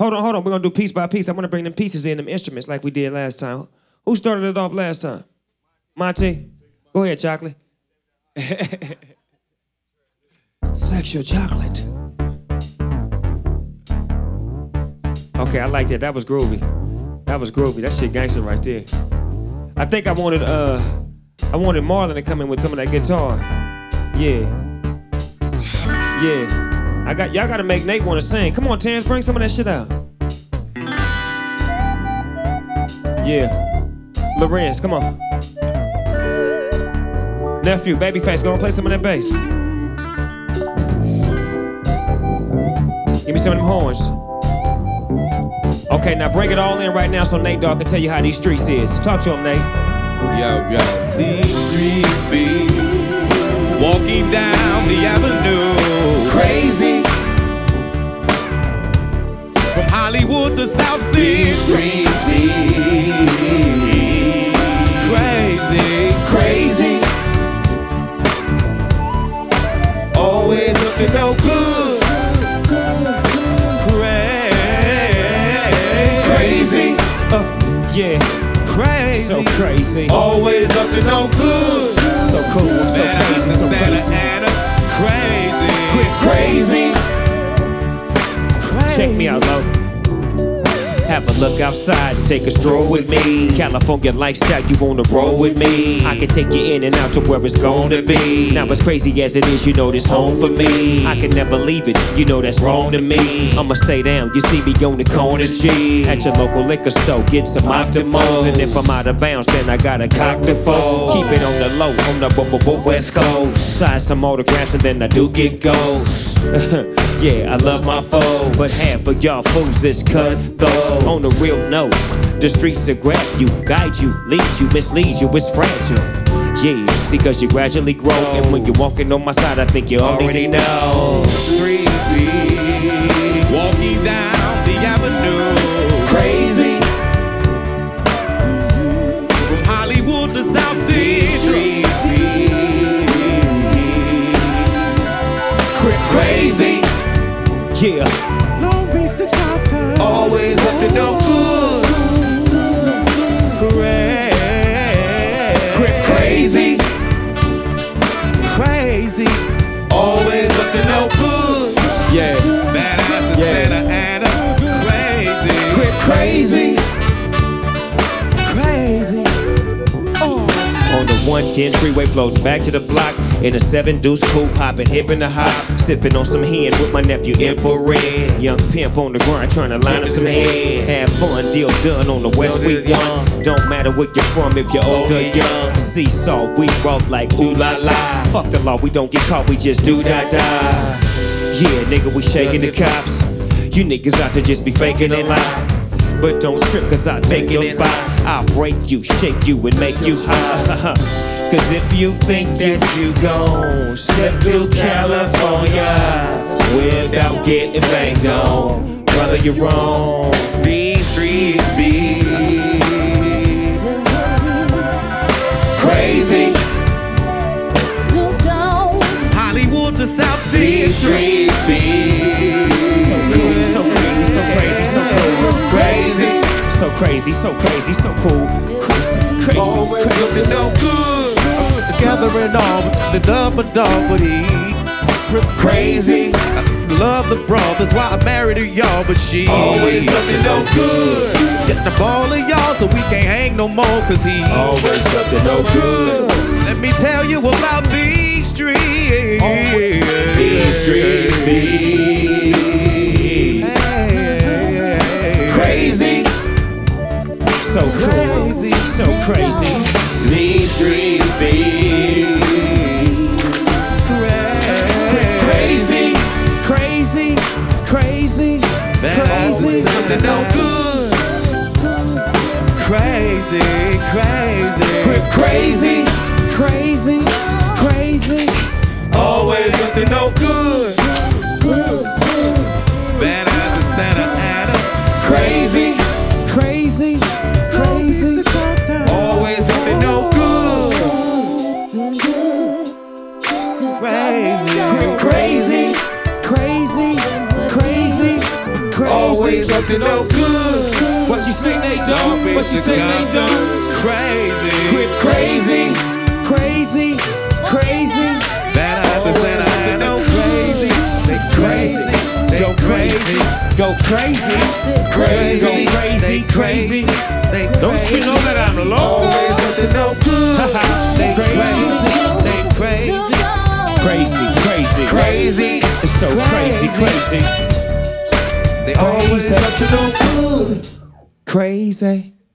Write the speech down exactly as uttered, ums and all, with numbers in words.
Hold on, hold on. We're gonna do piece by piece. I want to bring them pieces in, them instruments like we did last time. Who started it off last time? Monty? Go ahead, Chocolate. Sexual chocolate. Okay, I like that. That was groovy. That was groovy. That shit gangster right there. I think I wanted uh I wanted Marlon to come in with some of that guitar. Yeah. Yeah. I got y'all gotta make Nate wanna sing. Come on, Terrence, bring some of that shit out. Yeah. Lorenz, come on. Nephew, Babyface, go and play some of that bass. Give me some of them horns. Okay, now bring it all in right now so Nate Dogg can tell you how these streets is. Talk to him, Nate. Yo, yo. These streets be walking down the avenue. Crazy. From Hollywood to South Sea. These streets be crazy. Crazy. Always up to no good. Crazy. Uh, yeah. Crazy. So crazy. Always up to no good. So cool. So Man, crazy. So Santa crazy. Ana. Crazy. Crazy. Crazy. Check me out, low. Have a look outside and take a stroll with me. California lifestyle, you wanna roll with me? I can take you in and out to where it's gonna be. Now as crazy as it is, you know this home for me. I can never leave it, you know that's wrong to me. I'ma stay down, you see me on the corners, G. At your local liquor store, get some Optimals. And if I'm out of bounds, then I got a cock to fold. Keep it on the low, on the West Coast. Sign some autographs and then I do get gold. Yeah, I love my foe, but half of y'all fools is cut those. On a real note, the streets will grab you, guide you, lead you, mislead you, it's fragile. Yeah, see, cause you gradually grow, and when you're walking on my side, I think you already know. Street be walking down the avenue. Crazy. From Hollywood to South Sea. Street be crazy. Yeah. Long Beach to Compton. Always up to no good. Crazy. Crazy. Crazy. Always up to no good. Yeah. Badass to Yeah. Santa Ana. Crazy. Crazy. Crazy. On the one ten freeway floating back to the block in a seven deuce coupe, hopping hip in the hop, sipping on some hen with my nephew Infrared. Young pimp on the grind trying to line up some head. Have fun, deal done on the West we won. Don't matter where you're from if you're old or young. Seesaw, we roll like ooh la la. Fuck the law, we don't get caught, we just do da da. Yeah, nigga, we shaking the cops. You niggas out to just be faking a lie. But don't trip, cause I'll take your spot. I'll break you, shake you, and make you high. Cause if you think that you gon' step to California without getting banged on, brother, you're wrong. These streets be Crazy. Hollywood to South Sea. These streets be so cool, so crazy, so crazy, so cool. Crazy. So crazy, so crazy, so cool. Crazy, crazy, Always crazy. looking no good. Together and all, the dub a dog would eat. Crazy. I love the broad, that's why I married her, y'all, but she Always looking no good. Get the ball of y'all so we can't hang no more, cause he Always up to no good. Let me tell you about these streets. These streets be crazy. So crazy, so crazy. These streets be crazy, crazy, crazy, crazy. Something no good. Crazy, crazy, crazy, crazy, crazy. Always up to no good. Badass to Santa Ana. Crazy, crazy, crazy. Always up to no good. Crazy, Crazy, crazy, crazy, crazy. Always up up to no good. What you say they don't? What you say they don't? Crazy. Crip crazy, crazy, crazy. That I have to say that I know crazy. They crazy. They Go crazy, go crazy, crazy, go crazy, crazy. They Don't you know that I'm local? Always up to no good. They crazy. They crazy. Crazy, crazy, Crazy. It's so crazy, crazy. They always up to no good. Crazy.